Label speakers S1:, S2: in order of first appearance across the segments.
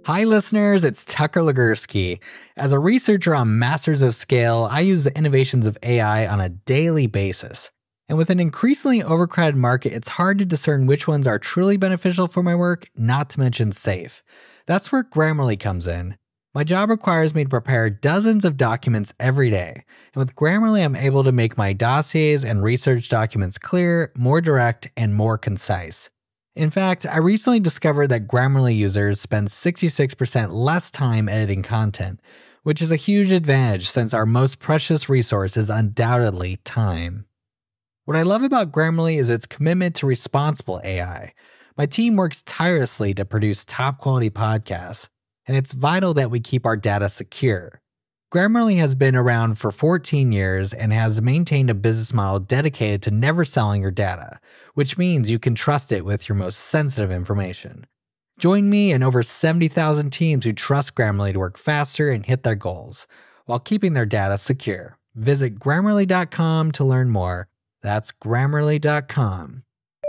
S1: Hi listeners, it's Tucker Legursky. As a researcher on Masters of Scale, I use the innovations of AI on a daily basis. And with an increasingly overcrowded market, it's hard to discern which ones are truly beneficial for my work, not to mention safe. That's where Grammarly comes in. My job requires me to prepare dozens of documents every day. And with Grammarly, I'm able to make my dossiers and research documents clear, more direct, and more concise. In fact, I recently discovered that Grammarly users spend 66% less time editing content, which is a huge advantage since our most precious resource is undoubtedly time. What I love about Grammarly is its commitment to responsible AI. My team works tirelessly to produce top-quality podcasts, and it's vital that we keep our data secure. Grammarly has been around for 14 years and has maintained a business model dedicated to never selling your data, which means you can trust it with your most sensitive information. Join me and over 70,000 teams who trust Grammarly to work faster and hit their goals, while keeping their data secure. Visit Grammarly.com to learn more. That's Grammarly.com.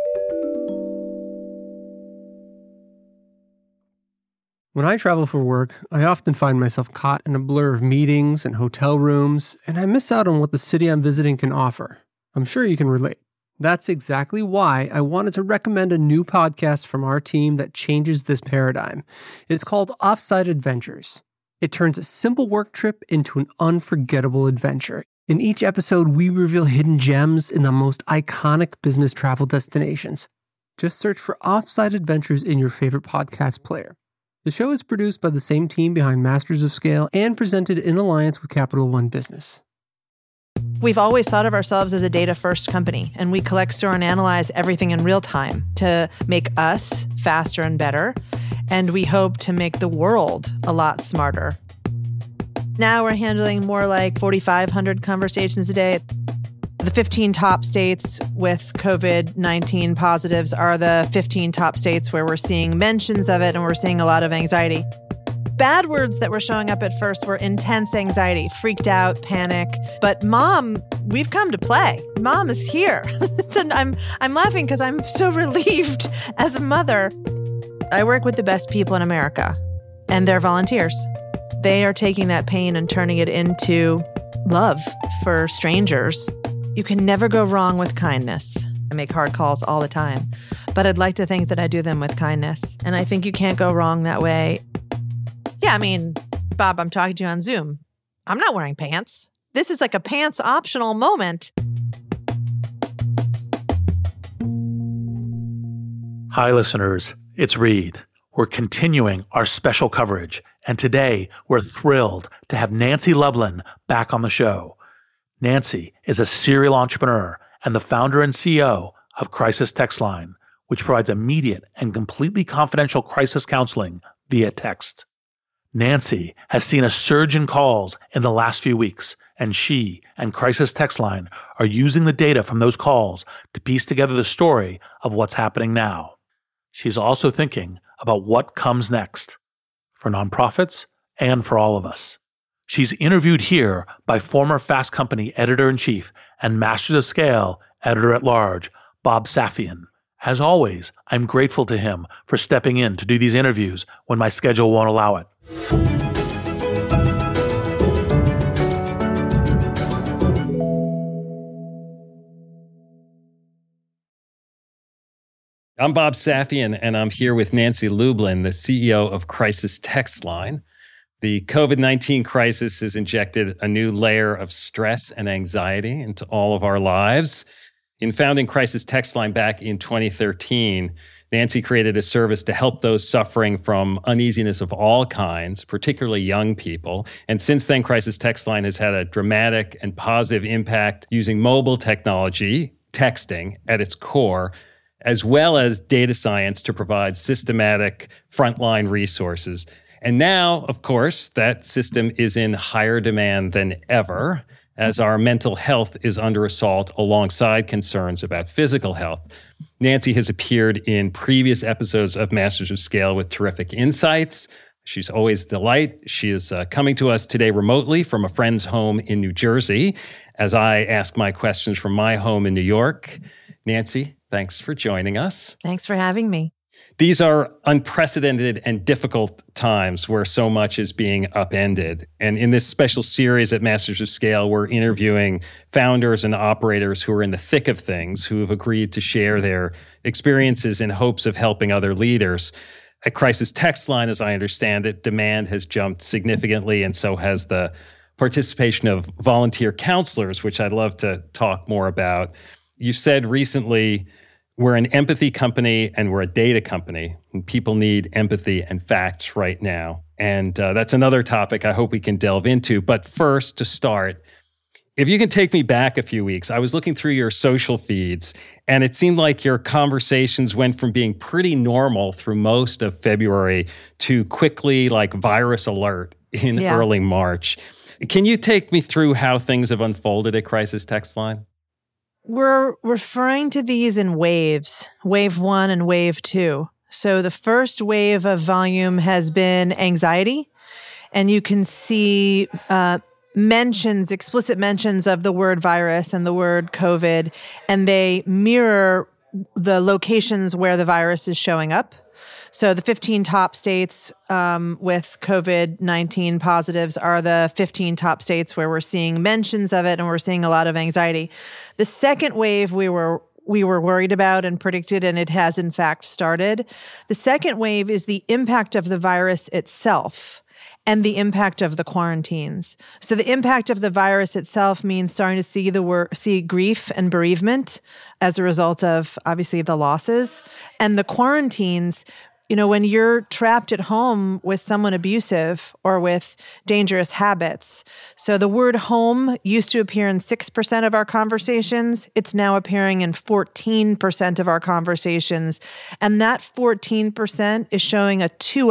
S2: When I travel for work, I often find myself caught in a blur of meetings and hotel rooms, and I miss out on what the city I'm visiting can offer. I'm sure you can relate. That's exactly why I wanted to recommend a new podcast from our team that changes this paradigm. It's called Offsite Adventures. It turns a simple work trip into an unforgettable adventure. In each episode, we reveal hidden gems in the most iconic business travel destinations. Just search for Offsite Adventures in your favorite podcast player. The show is produced by the same team behind Masters of Scale and presented in alliance with Capital One Business.
S3: We've always thought of ourselves as a data-first company, and we collect, store, and analyze everything in real time to make us faster and better, and we hope to make the world a lot smarter. Now we're handling more like 4,500 conversations a day. The 15 top states with COVID-19 positives are the 15 top states where we're seeing mentions of it and we're seeing a lot of anxiety. Bad words that were showing up at first were intense anxiety, freaked out, panic. But Mom, we've come to play. Mom is here. And I'm laughing because I'm so relieved as a mother. I work with the best people in America, and they're volunteers. They are taking that pain and turning it into love for strangers. You can never go wrong with kindness. I make hard calls all the time, but I'd like to think that I do them with kindness. And I think you can't go wrong that way. Yeah, I mean, Bob, I'm talking to you on Zoom. I'm not wearing pants. This is like a pants optional moment.
S4: Hi, listeners. It's Reed. We're continuing our special coverage, and today we're thrilled to have Nancy Lublin back on the show. Nancy is a serial entrepreneur and the founder and CEO of Crisis Text Line, which provides immediate and completely confidential crisis counseling via text. Nancy has seen a surge in calls in the last few weeks, and she and Crisis Text Line are using the data from those calls to piece together the story of what's happening now. She's also thinking about what comes next for nonprofits and for all of us. She's interviewed here by former Fast Company editor-in-chief and Masters of Scale editor-at-large, Bob Safian. As always, I'm grateful to him for stepping in to do these interviews when my schedule won't allow it.
S5: I'm Bob Safian, and I'm here with Nancy Lublin, the CEO of Crisis Text Line. The COVID-19 crisis has injected a new layer of stress and anxiety into all of our lives. In founding Crisis Text Line back in 2013, Nancy created a service to help those suffering from uneasiness of all kinds, particularly young people. And since then, Crisis Text Line has had a dramatic and positive impact using mobile technology, texting at its core, as well as data science to provide systematic frontline resources. And now, of course, that system is in higher demand than ever as our mental health is under assault alongside concerns about physical health. Nancy has appeared in previous episodes of Masters of Scale with terrific insights. She's always a delight. She is coming to us today remotely from a friend's home in New Jersey as I ask my questions from my home in New York. Nancy, thanks for joining us.
S3: Thanks for having me.
S5: These are unprecedented and difficult times where so much is being upended. And in this special series at Masters of Scale, we're interviewing founders and operators who are in the thick of things, who have agreed to share their experiences in hopes of helping other leaders. At Crisis Text Line, as I understand it, demand has jumped significantly, and so has the participation of volunteer counselors, which I'd love to talk more about. You said recently, we're an empathy company and we're a data company. And people need empathy and facts right now. And that's another topic I hope we can delve into. But first, to start, if you can take me back a few weeks, I was looking through your social feeds, and it seemed like your conversations went from being pretty normal through most of February to quickly like virus alert in early March. Can you take me through how things have unfolded at Crisis Text Line?
S3: We're referring to these in waves, wave 1 and wave 2. So the first wave of volume has been anxiety, and you can see explicit mentions of the word virus and the word COVID, and they mirror the locations where the virus is showing up. So the 15 top states with COVID-19 positives are the 15 top states where we're seeing mentions of it and we're seeing a lot of anxiety. The second wave we were worried about and predicted, and it has in fact started. The second wave is the impact of the virus itself and the impact of the quarantines. So the impact of the virus itself means starting to see grief and bereavement as a result of, obviously, the losses. And the quarantines, when you're trapped at home with someone abusive or with dangerous habits. So the word home used to appear in 6% of our conversations. It's now appearing in 14% of our conversations. And that 14% is showing a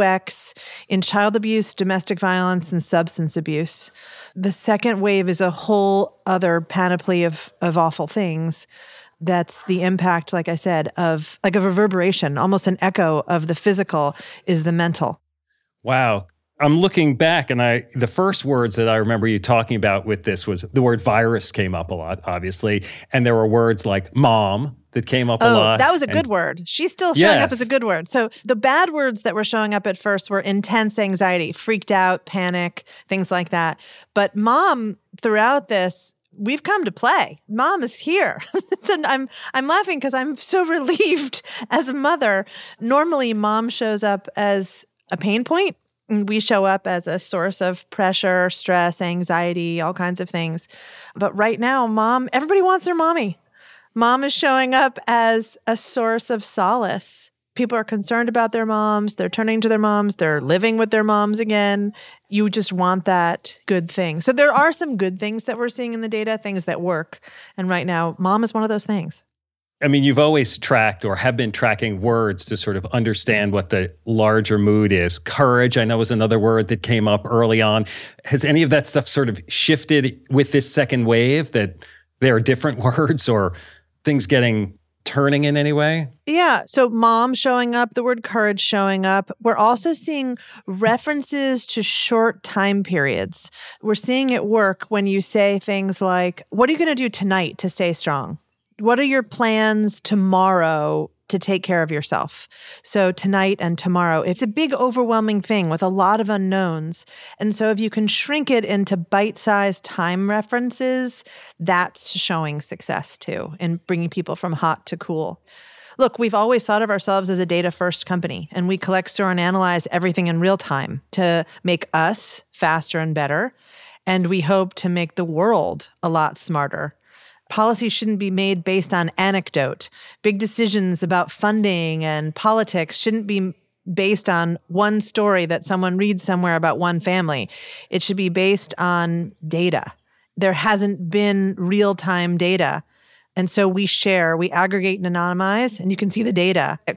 S3: 2x in child abuse, domestic violence, and substance abuse. The second wave is a whole other panoply of awful things. That's the impact, like I said, of like a reverberation, almost an echo of the physical is the mental.
S5: Wow. I'm looking back, and the first words that I remember you talking about with this was the word virus came up a lot, obviously. And there were words like mom that came up a lot.
S3: That was a good word. She's still showing up as a good word. So the bad words that were showing up at first were intense anxiety, freaked out, panic, things like that. But mom, throughout this, we've come to play. Mom is here. And I'm laughing because I'm so relieved as a mother. Normally, mom shows up as a pain point. And we show up as a source of pressure, stress, anxiety, all kinds of things. But right now, everybody wants their mommy. Mom is showing up as a source of solace. People are concerned about their moms. They're turning to their moms. They're living with their moms again. You just want that good thing. So there are some good things that we're seeing in the data, things that work. And right now, mom is one of those things.
S5: I mean, you've always tracked or have been tracking words to sort of understand what the larger mood is. Courage, I know, was another word that came up early on. Has any of that stuff sort of shifted with this second wave, that there are different words or things turning in any way?
S3: Yeah. So mom showing up, the word courage showing up. We're also seeing references to short time periods. We're seeing it work when you say things like, what are you going to do tonight to stay strong? What are your plans tomorrow to take care of yourself? So tonight and tomorrow, it's a big overwhelming thing with a lot of unknowns. And so if you can shrink it into bite-sized time references, that's showing success too in bringing people from hot to cool. Look, we've always thought of ourselves as a data-first company, and we collect, store, and analyze everything in real time to make us faster and better. And we hope to make the world a lot smarter. Policy shouldn't be made based on anecdote. Big decisions about funding and politics shouldn't be based on one story that someone reads somewhere about one family. It should be based on data. There hasn't been real-time data. And so we aggregate and anonymize, and you can see the data at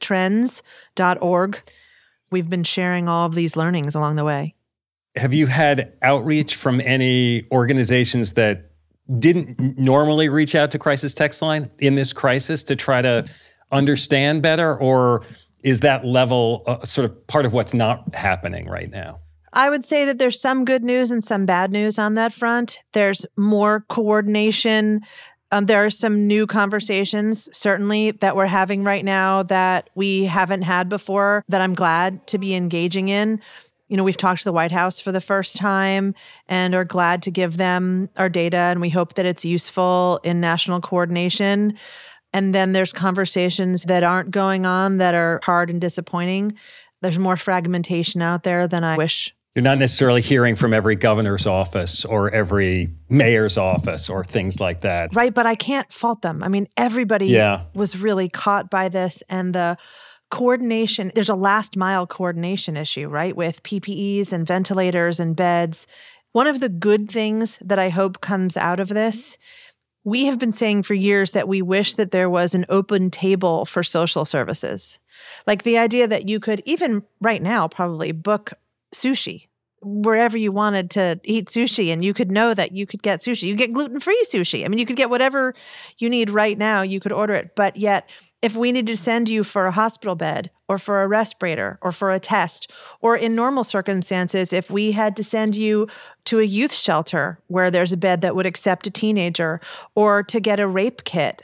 S3: crisistrends.org. We've been sharing all of these learnings along the way.
S5: Have you had outreach from any organizations that didn't normally reach out to Crisis Text Line in this crisis to try to understand better? Or is that level sort of part of what's not happening right now?
S3: I would say that there's some good news and some bad news on that front. There's more coordination There are some new conversations, certainly, that we're having right now that we haven't had before that I'm glad to be engaging in. We've talked to the White House for the first time and are glad to give them our data, and we hope that it's useful in national coordination. And then there's conversations that aren't going on that are hard and disappointing. There's more fragmentation out there than I wish.
S5: You're not necessarily hearing from every governor's office or every mayor's office or things like that.
S3: Right, but I can't fault them. I mean, everybody was really caught by this, and the coordination, there's a last mile coordination issue, right, with PPEs and ventilators and beds. One of the good things that I hope comes out of this, we have been saying for years that we wish that there was an open table for social services. Like the idea that you could, even right now, probably book sushi wherever you wanted to eat sushi, and you could know that you could get sushi. You get gluten-free sushi. I mean, you could get whatever you need right now. You could order it. But yet, if we need to send you for a hospital bed or for a respirator or for a test, or in normal circumstances, if we had to send you to a youth shelter where there's a bed that would accept a teenager, or to get a rape kit,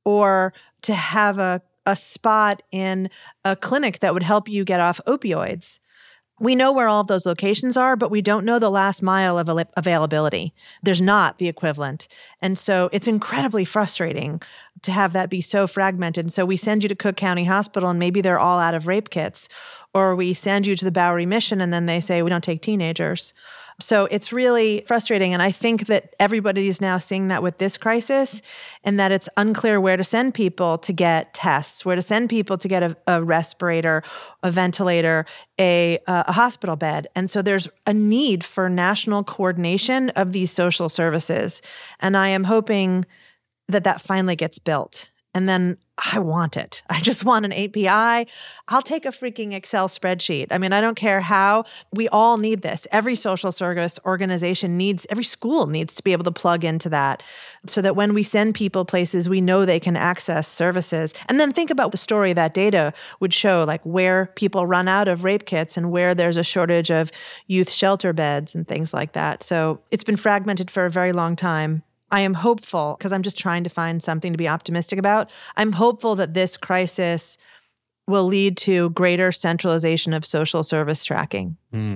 S3: or to have a spot in a clinic that would help you get off opioids. We know where all of those locations are, but we don't know the last mile of availability. There's not the equivalent. And so it's incredibly frustrating to have that be so fragmented. So we send you to Cook County Hospital and maybe they're all out of rape kits, or we send you to the Bowery Mission and then they say, we don't take teenagers. So it's really frustrating. And I think that everybody is now seeing that with this crisis, and that it's unclear where to send people to get tests, where to send people to get a respirator, a ventilator, a hospital bed. And so there's a need for national coordination of these social services. And I am hoping that that finally gets built. And then I want it. I just want an API. I'll take a freaking Excel spreadsheet. I mean, I don't care how. We all need this. Every social service organization needs, every school needs to be able to plug into that so that when we send people places, we know they can access services. And then think about the story that data would show, like where people run out of rape kits and where there's a shortage of youth shelter beds and things like that. So it's been fragmented for a very long time. I am hopeful, because I'm just trying to find something to be optimistic about. I'm hopeful that this crisis will lead to greater centralization of social service tracking.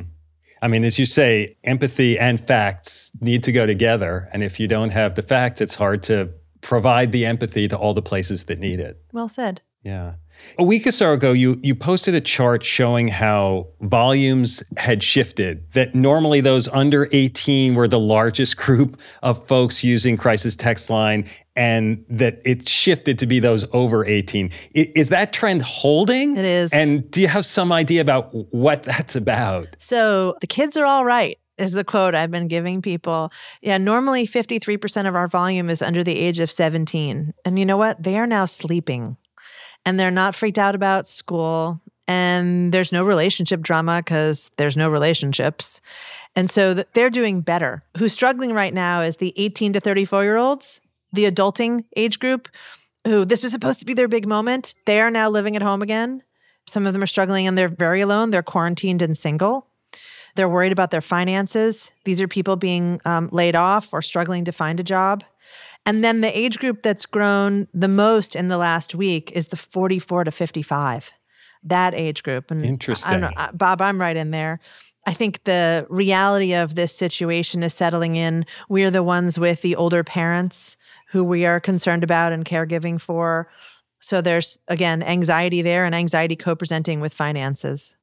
S5: I mean, as you say, empathy and facts need to go together. And if you don't have the facts, it's hard to provide the empathy to all the places that need it.
S3: Well said.
S5: Yeah. A week or so ago, you posted a chart showing how volumes had shifted, that normally those under 18 were the largest group of folks using Crisis Text Line, and that it shifted to be those over 18. Is that trend holding?
S3: It is.
S5: And do you have some idea about what that's about?
S3: So the kids are all right, is the quote I've been giving people. Yeah, normally 53% of our volume is under the age of 17. And you know what? They are now sleeping. And they're not freaked out about school. And there's no relationship drama because there's no relationships. And so they're doing better. Who's struggling right now is the 18 to 34-year-olds, the adulting age group, who this was supposed to be their big moment. They are now living at home again. Some of them are struggling and they're very alone. They're quarantined and single. They're worried about their finances. These are people being laid off or struggling to find a job. And then the age group that's grown the most in the last week is the 44 to 55, that age group. And
S5: interesting.
S3: I don't know, Bob, I'm right in there. I think the reality of this situation is settling in. We are the ones with the older parents who we are concerned about and caregiving for. So there's, again, anxiety there and anxiety co-presenting with finances.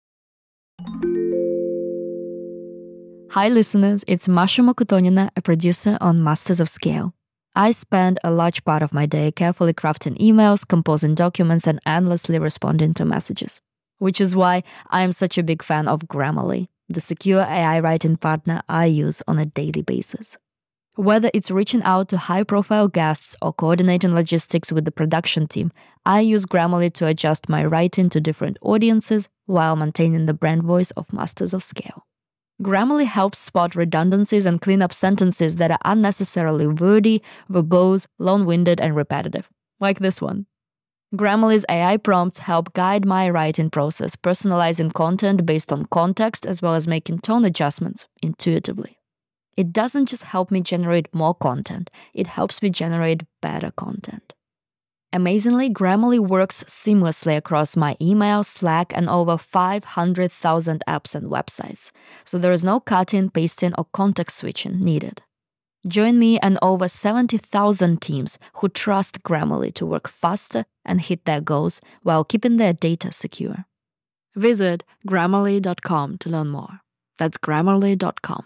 S6: Hi, listeners. It's Masha Mokotonina, a producer on Masters of Scale. I spend a large part of my day carefully crafting emails, composing documents, and endlessly responding to messages. Which is why I am such a big fan of Grammarly, the secure AI writing partner I use on a daily basis. Whether it's reaching out to high-profile guests or coordinating logistics with the production team, I use Grammarly to adjust my writing to different audiences while maintaining the brand voice of Masters of Scale. Grammarly helps spot redundancies and clean up sentences that are unnecessarily wordy, verbose, long-winded, and repetitive, like this one. Grammarly's AI prompts help guide my writing process, personalizing content based on context as well as making tone adjustments intuitively. It doesn't just help me generate more content, it helps me generate better content. Amazingly, Grammarly works seamlessly across my email, Slack, and over 500,000 apps and websites, so there is no cutting, pasting, or context switching needed. Join me and over 70,000 teams who trust Grammarly to work faster and hit their goals while keeping their data secure. Visit Grammarly.com to learn more. That's Grammarly.com.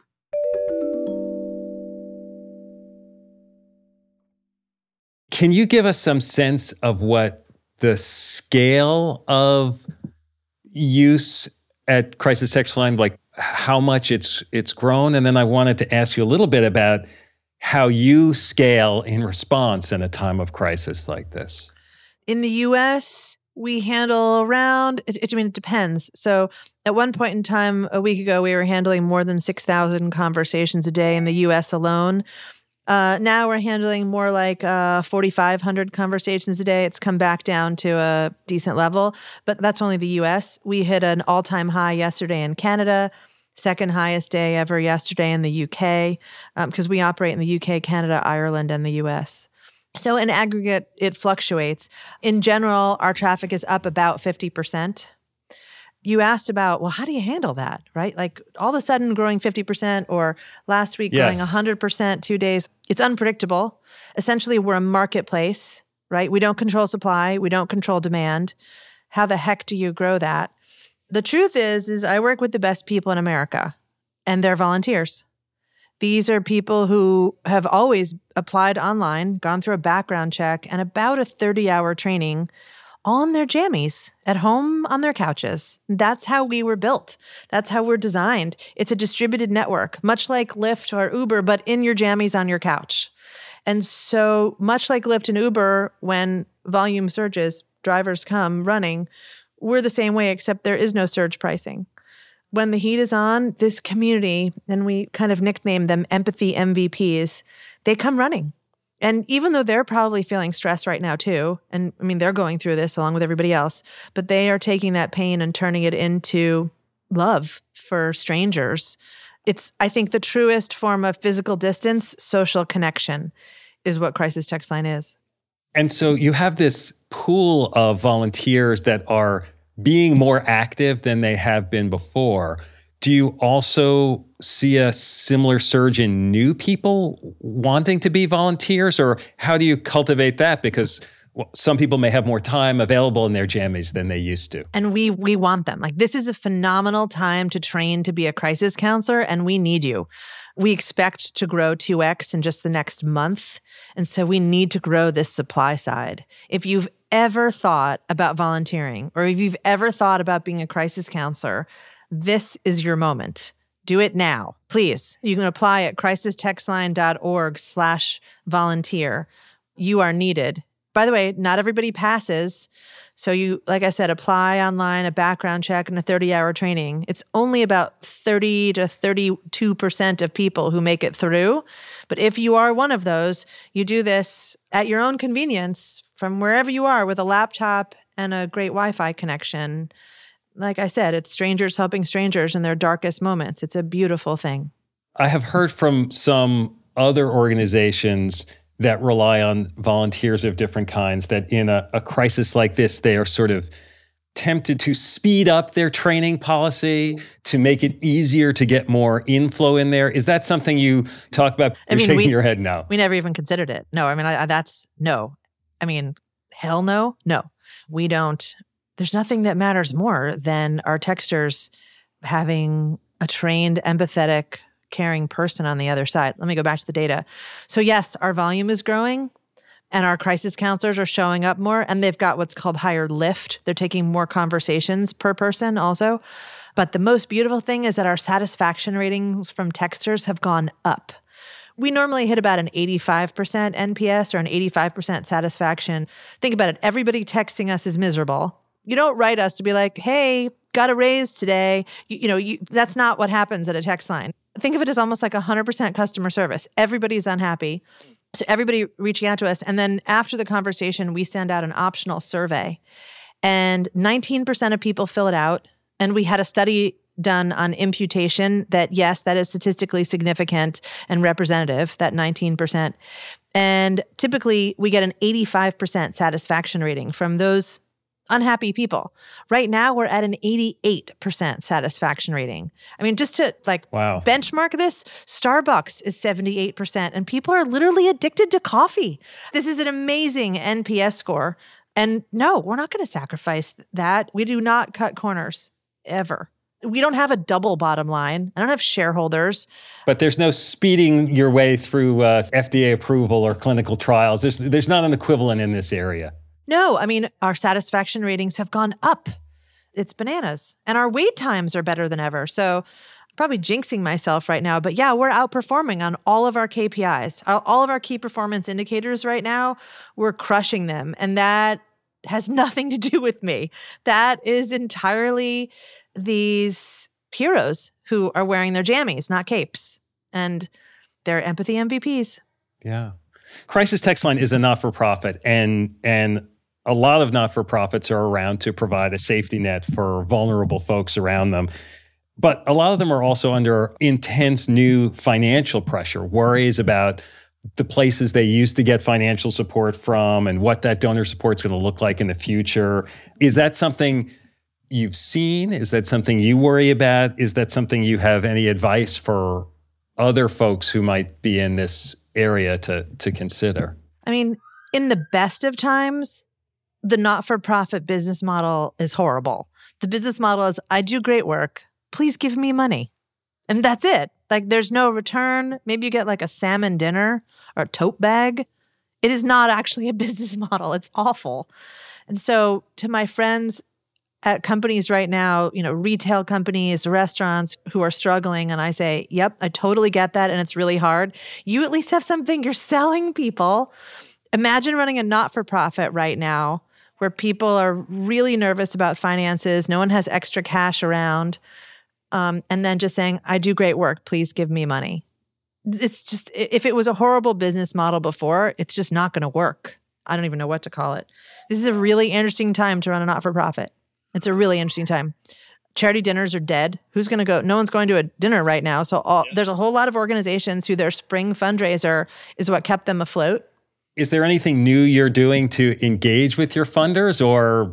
S5: Can you give us some sense of what the scale of use at Crisis Text Line, like how much it's grown? And then I wanted to ask you a little bit about how you scale in response in a time of crisis like this.
S3: In the US, we handle around, it depends. So at one point in time, a week ago, we were handling more than 6,000 conversations a day in the US alone. Now we're handling more like 4,500 conversations a day. It's come back down to a decent level, but that's only the US. We hit an all-time high yesterday in Canada, second highest day ever yesterday in the UK, because we operate in the UK, Canada, Ireland, and the US. So in aggregate, it fluctuates. In general, our traffic is up about 50%. You asked about, well, how do you handle that, right? Like all of a sudden growing 50% or last week growing 100% 2 days. It's unpredictable. Essentially, we're a marketplace, right? We don't control supply. We don't control demand. How the heck do you grow that? The truth is I work with the best people in America, and they're volunteers. These are people who have always applied online, gone through a background check, and about a 30-hour training on their jammies at home on their couches. That's how we were built. That's how we're designed. It's a distributed network, much like Lyft or Uber, but in your jammies on your couch. And so much like Lyft and Uber, when volume surges, drivers come running, we're the same way, except there is no surge pricing. When the heat is on, this community, and we kind of nickname them empathy MVPs, they come running. And even though they're probably feeling stress right now too, and I mean, they're going through this along with everybody else, but they are taking that pain and turning it into love for strangers. It's, I think, the truest form of physical distance, social connection is what Crisis Text Line is.
S5: And so you have this pool of volunteers that are being more active than they have been before. Do you also see a similar surge in new people wanting to be volunteers, or how do you cultivate that? Because some people may have more time available in their jammies than they used to.
S3: And we want them. Like, this is a phenomenal time to train to be a crisis counselor, and we need you. We expect to grow 2x in just the next month. And so we need to grow this supply side. If you've ever thought about volunteering, or if you've ever thought about being a crisis counselor, this is your moment. Do it now, please. You can apply at crisistextline.org/volunteer. You are needed. By the way, not everybody passes. So you, like I said, apply online, a background check, and a 30-hour training. It's only about 30 to 32% of people who make it through. But if you are one of those, you do this at your own convenience from wherever you are with a laptop and a great Wi-Fi connection. Like I said, it's strangers helping strangers in their darkest moments. It's a beautiful thing.
S5: I have heard from some other organizations that rely on volunteers of different kinds that in a crisis like this, they are sort of tempted to speed up their training policy to make it easier to get more inflow in there. Is that something you talk about? You're shaking your head no.
S3: We never even considered it. No, I mean, that's no. I mean, hell no. No, we don't. There's nothing that matters more than our texters having a trained, empathetic, caring person on the other side. Let me go back to the data. So yes, our volume is growing and our crisis counselors are showing up more, and they've got what's called higher lift. They're taking more conversations per person also. But the most beautiful thing is that our satisfaction ratings from texters have gone up. We normally hit about an 85% NPS or an 85% satisfaction. Think about it. Everybody texting us is miserable. You don't write us to be like, hey, got a raise today. That's not what happens at a text line. Think of it as almost like 100% customer service. Everybody's unhappy. So everybody reaching out to us. And then after the conversation, we send out an optional survey. And 19% of people fill it out. And we had a study done on imputation that, yes, that is statistically significant and representative, that 19%. And typically we get an 85% satisfaction rating from those unhappy people. Right now we're at an 88% satisfaction rating. I mean, just to benchmark this, Starbucks is 78% and people are literally addicted to coffee. This is an amazing NPS score. And no, we're not going to sacrifice that. We do not cut corners ever. We don't have a double bottom line. I don't have shareholders.
S5: But there's no speeding your way through FDA approval or clinical trials. There's not an equivalent in this area.
S3: No, I mean, our satisfaction ratings have gone up. It's bananas. And our wait times are better than ever. So I'm probably jinxing myself right now. But yeah, we're outperforming on all of our KPIs. All of our key performance indicators right now, we're crushing them. And that has nothing to do with me. That is entirely these heroes who are wearing their jammies, not capes. And they're empathy MVPs.
S5: Yeah. Crisis Text Line is a not-for-profit, and a lot of not-for-profits are around to provide a safety net for vulnerable folks around them. But a lot of them are also under intense new financial pressure, worries about the places they used to get financial support from and what that donor support is going to look like in the future. Is that something you've seen? Is that something you worry about? Is that something you have any advice for other folks who might be in this area to consider?
S3: I mean, in the best of times, the not-for-profit business model is horrible. The business model is, I do great work. Please give me money. And that's it. Like, there's no return. Maybe you get like a salmon dinner or a tote bag. It is not actually a business model. It's awful. And so to my friends at companies right now, retail companies, restaurants who are struggling, and I say, yep, I totally get that, and it's really hard. You at least have something you're selling people. Imagine running a not-for-profit right now where people are really nervous about finances, no one has extra cash around, and then just saying, I do great work, please give me money. It's just, if it was a horrible business model before, it's just not going to work. I don't even know what to call it. This is a really interesting time to run a not-for-profit. It's a really interesting time. Charity dinners are dead. Who's going to go? No one's going to a dinner right now. So there's a whole lot of organizations who their spring fundraiser is what kept them afloat.
S5: Is there anything new you're doing to engage with your funders, or,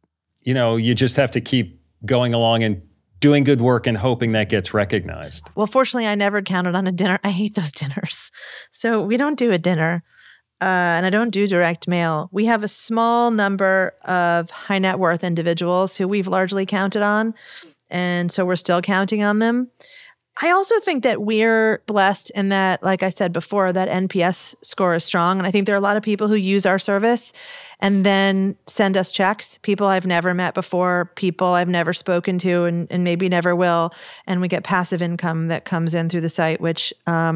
S5: you just have to keep going along and doing good work and hoping that gets recognized?
S3: Well, fortunately, I never counted on a dinner. I hate those dinners. So we don't do a dinner. And I don't do direct mail. We have a small number of high net worth individuals who we've largely counted on. And so we're still counting on them. I also think that we're blessed in that, like I said before, that NPS score is strong. And I think there are a lot of people who use our service and then send us checks. People I've never met before, people I've never spoken to and maybe never will. And we get passive income that comes in through the site, which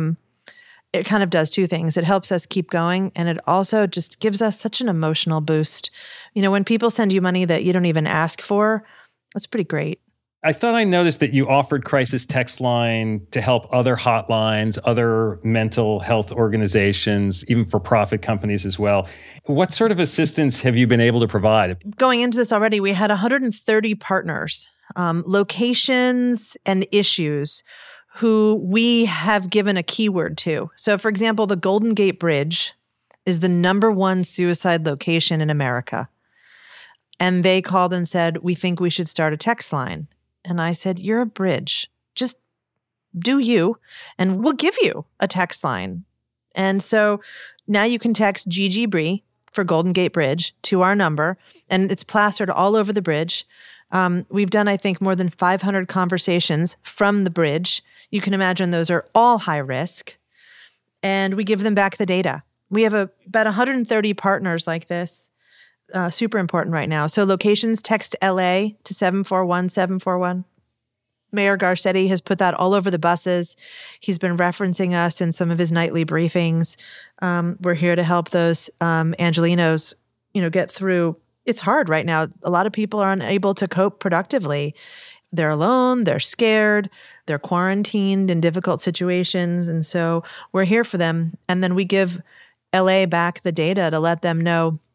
S3: it kind of does two things. It helps us keep going, and it also just gives us such an emotional boost. When people send you money that you don't even ask for, that's pretty great.
S5: I thought I noticed that you offered Crisis Text Line to help other hotlines, other mental health organizations, even for-profit companies as well. What sort of assistance have you been able to provide?
S3: Going into this already, we had 130 partners, locations and issues who we have given a keyword to. So for example, the Golden Gate Bridge is the #1 suicide location in America. And they called and said, we think we should start a text line. And I said, you're a bridge. Just do you, and we'll give you a text line. And so now you can text GGBRI for Golden Gate Bridge to our number, and it's plastered all over the bridge. We've done, I think, more than 500 conversations from the bridge. You can imagine those are all high risk. And we give them back the data. We have about 130 partners like this. Super important right now. So locations, text LA to 741-741. Mayor Garcetti has put that all over the buses. He's been referencing us in some of his nightly briefings. We're here to help those Angelinos, get through. It's hard right now. A lot of people are unable to cope productively. They're alone, they're scared, they're quarantined in difficult situations. And so we're here for them. And then we give LA back the data to let them know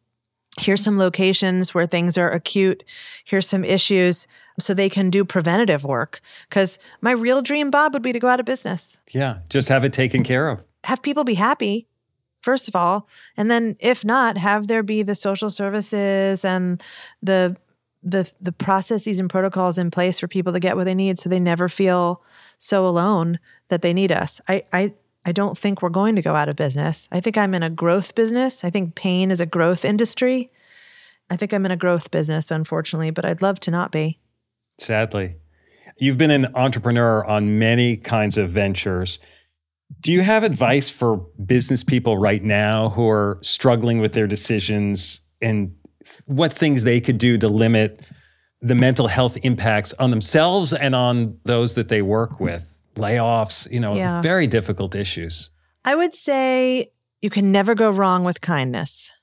S3: Here's some locations where things are acute. Here's some issues so they can do preventative work. Because my real dream, Bob, would be to go out of business.
S5: Yeah, just have it taken care of.
S3: Have people be happy, first of all. And then if not, have there be the social services and the processes and protocols in place for people to get what they need so they never feel so alone that they need us. I don't think we're going to go out of business. I think I'm in a growth business. I think pain is a growth industry. I think I'm in a growth business, unfortunately, but I'd love to not be.
S5: Sadly. You've been an entrepreneur on many kinds of ventures. Do you have advice for business people right now who are struggling with their decisions and what things they could do to limit the mental health impacts on themselves and on those that they work with? Layoffs, very difficult issues.
S3: I would say you can never go wrong with kindness.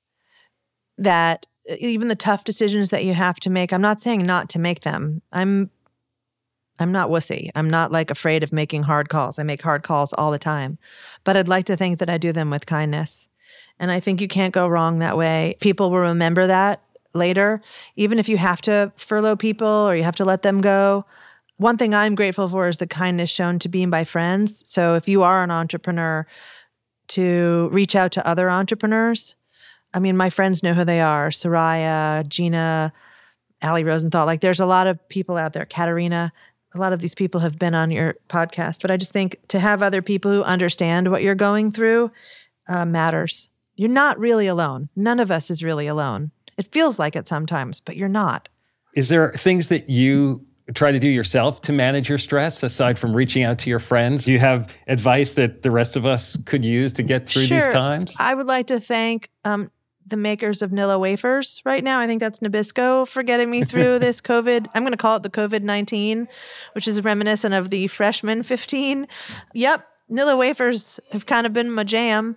S3: That even the tough decisions that you have to make, I'm not saying not to make them. I'm not wussy. I'm not like afraid of making hard calls. I make hard calls all the time. But I'd like to think that I do them with kindness. And I think you can't go wrong that way. People will remember that later. Even if you have to furlough people or you have to let them go, one thing I'm grateful for is the kindness shown to me by friends. So if you are an entrepreneur, to reach out to other entrepreneurs. I mean, my friends know who they are. Soraya, Gina, Ali Rosenthal. Like there's a lot of people out there. Katerina. A lot of these people have been on your podcast. But I just think to have other people who understand what you're going through matters. You're not really alone. None of us is really alone. It feels like it sometimes, but you're not.
S5: Is there things that you try to do yourself to manage your stress, aside from reaching out to your friends? Do you have advice that the rest of us could use to get through these times?
S3: I would like to thank the makers of Nilla wafers right now. I think that's Nabisco for getting me through this COVID. I'm going to call it the COVID-19, which is reminiscent of the freshman 15. Yep, Nilla wafers have kind of been my jam.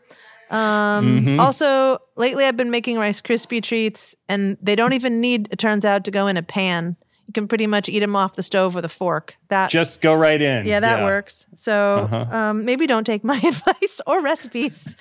S3: Also, lately I've been making Rice Krispie treats, and they don't even need, it turns out, to go in a pan. You can pretty much eat them off the stove with a fork. That just
S5: go right in.
S3: Yeah, that works. So maybe don't take my advice or recipes.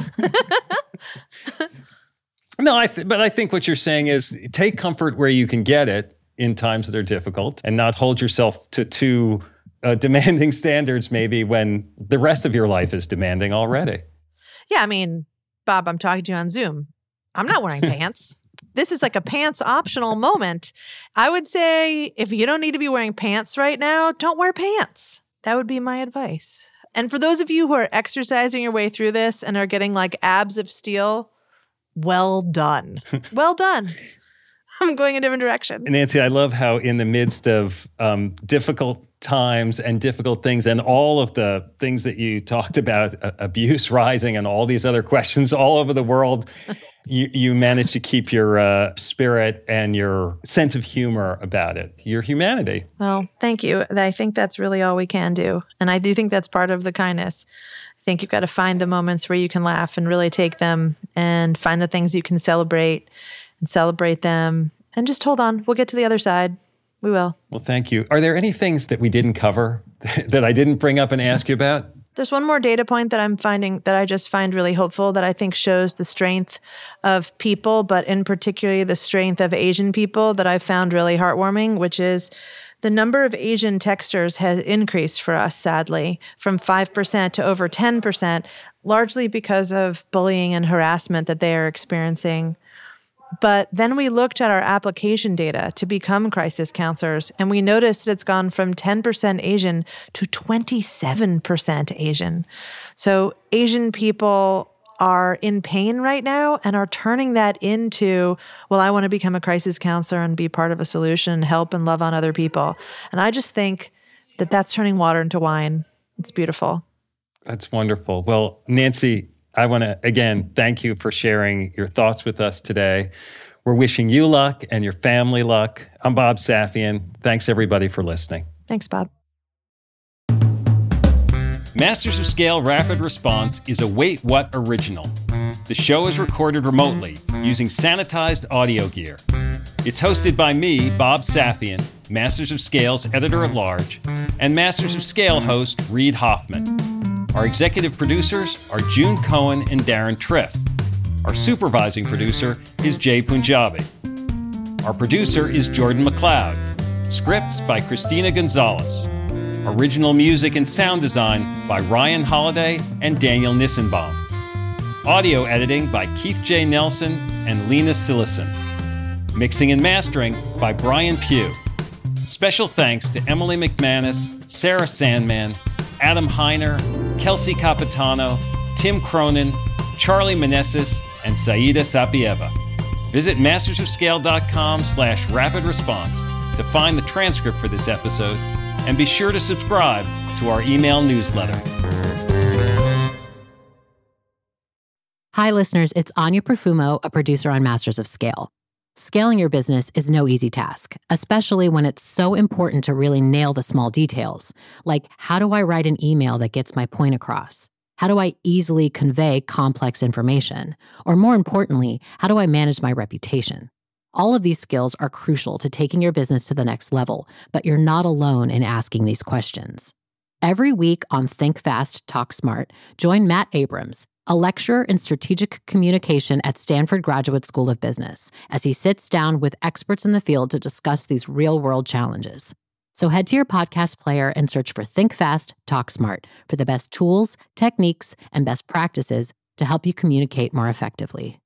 S5: No, but I think what you're saying is take comfort where you can get it in times that are difficult and not hold yourself to too demanding standards maybe when the rest of your life is demanding already.
S3: Yeah, I mean, Bob, I'm talking to you on Zoom. I'm not wearing pants. This is like a pants optional moment. I would say if you don't need to be wearing pants right now, don't wear pants. That would be my advice. And for those of you who are exercising your way through this and are getting like abs of steel, well done. Well done. I'm going a different direction.
S5: Nancy, I love how in the midst of difficult times and difficult things and all of the things that you talked about, abuse rising and all these other questions all over the world, you managed to keep your spirit and your sense of humor about it, your humanity.
S3: Well, thank you. I think that's really all we can do. And I do think that's part of the kindness. I think you've got to find the moments where you can laugh and really take them and find the things you can celebrate and celebrate them. And just hold on. We'll get to the other side. We will.
S5: Well, thank you. Are there any things that we didn't cover that I didn't bring up and ask you about?
S3: There's one more data point that I'm finding that I just find really hopeful that I think shows the strength of people, but in particular the strength of Asian people that I've found really heartwarming, which is the number of Asian texters has increased for us, sadly, from 5% to over 10%, largely because of bullying and harassment that they are experiencing. But then we looked at our application data to become crisis counselors, and we noticed that it's gone from 10% Asian to 27% Asian. So Asian people are in pain right now and are turning that into, well, I want to become a crisis counselor and be part of a solution, help and love on other people. And I just think that that's turning water into wine. It's beautiful.
S5: That's wonderful. Well, Nancy, I want to, again, thank you for sharing your thoughts with us today. We're wishing you luck and your family luck. I'm Bob Safian. Thanks, everybody, for listening.
S3: Thanks, Bob.
S5: Masters of Scale Rapid Response is a Wait What original. The show is recorded remotely using sanitized audio gear. It's hosted by me, Bob Safian, Masters of Scale's editor-at-large, and Masters of Scale host Reid Hoffman. Our executive producers are June Cohen and Darren Triff. Our supervising producer is Jay Punjabi. Our producer is Jordan McLeod. Scripts by Christina Gonzalez. Original music and sound design by Ryan Holiday and Daniel Nissenbaum. Audio editing by Keith J. Nelson and Lena Sillison. Mixing and mastering by Brian Pugh. Special thanks to Emily McManus, Sarah Sandman, Adam Heiner, Kelsey Capitano, Tim Cronin, Charlie Meneses, and Saida Sapieva. Visit mastersofscale.com/rapid response to find the transcript for this episode, and be sure to subscribe to our email newsletter.
S7: Hi, listeners. It's Anya Profumo, a producer on Masters of Scale. Scaling your business is no easy task, especially when it's so important to really nail the small details. Like, how do I write an email that gets my point across? How do I easily convey complex information? Or more importantly, how do I manage my reputation? All of these skills are crucial to taking your business to the next level, but you're not alone in asking these questions. Every week on Think Fast, Talk Smart, join Matt Abrams, a lecturer in strategic communication at Stanford Graduate School of Business, as he sits down with experts in the field to discuss these real-world challenges. So head to your podcast player and search for Think Fast, Talk Smart for the best tools, techniques, and best practices to help you communicate more effectively.